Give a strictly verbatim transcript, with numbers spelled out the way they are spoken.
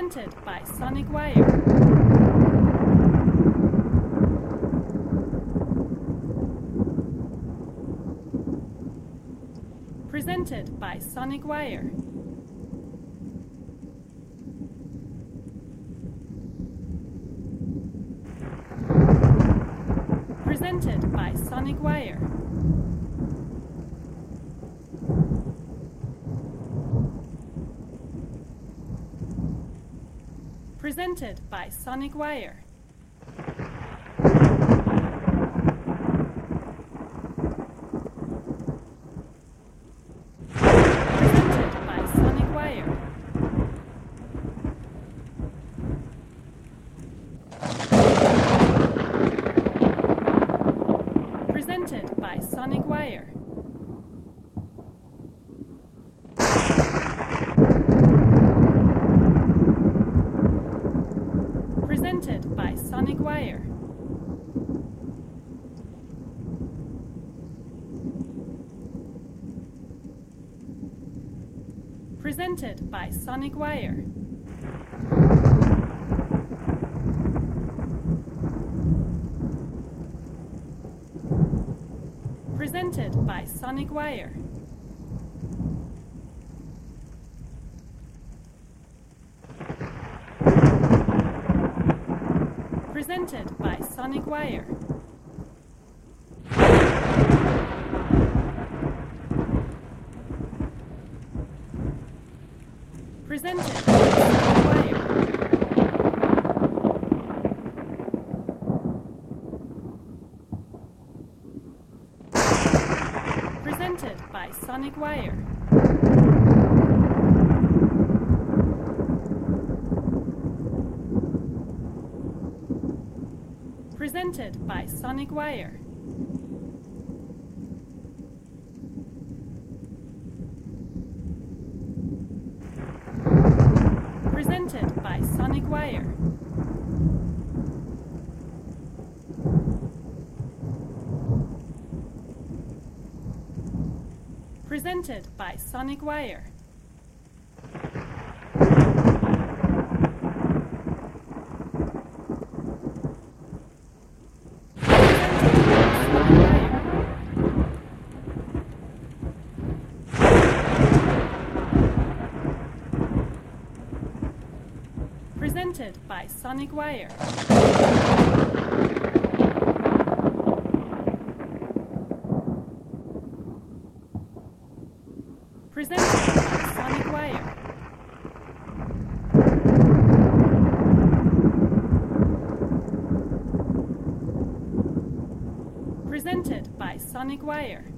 Presented by Sonic Wire. Presented by Sonic Wire. Presented by Sonic Wire. Presented by Sonic Wire. Presented by Sonic Wire. Presented by Sonic Wire. Presented by Sonic Wire. Presented by Sonic Wire. Presented by Sonic Wire. Presented by Sonic Wire. Presented by Sonic Wire. Presented by Sonic Wire. Presented by Sonic Wire. Presented by Sonic Wire. Presented by Sonic Wire. Presented by Sonic Wire. Presented by Sonic Wire.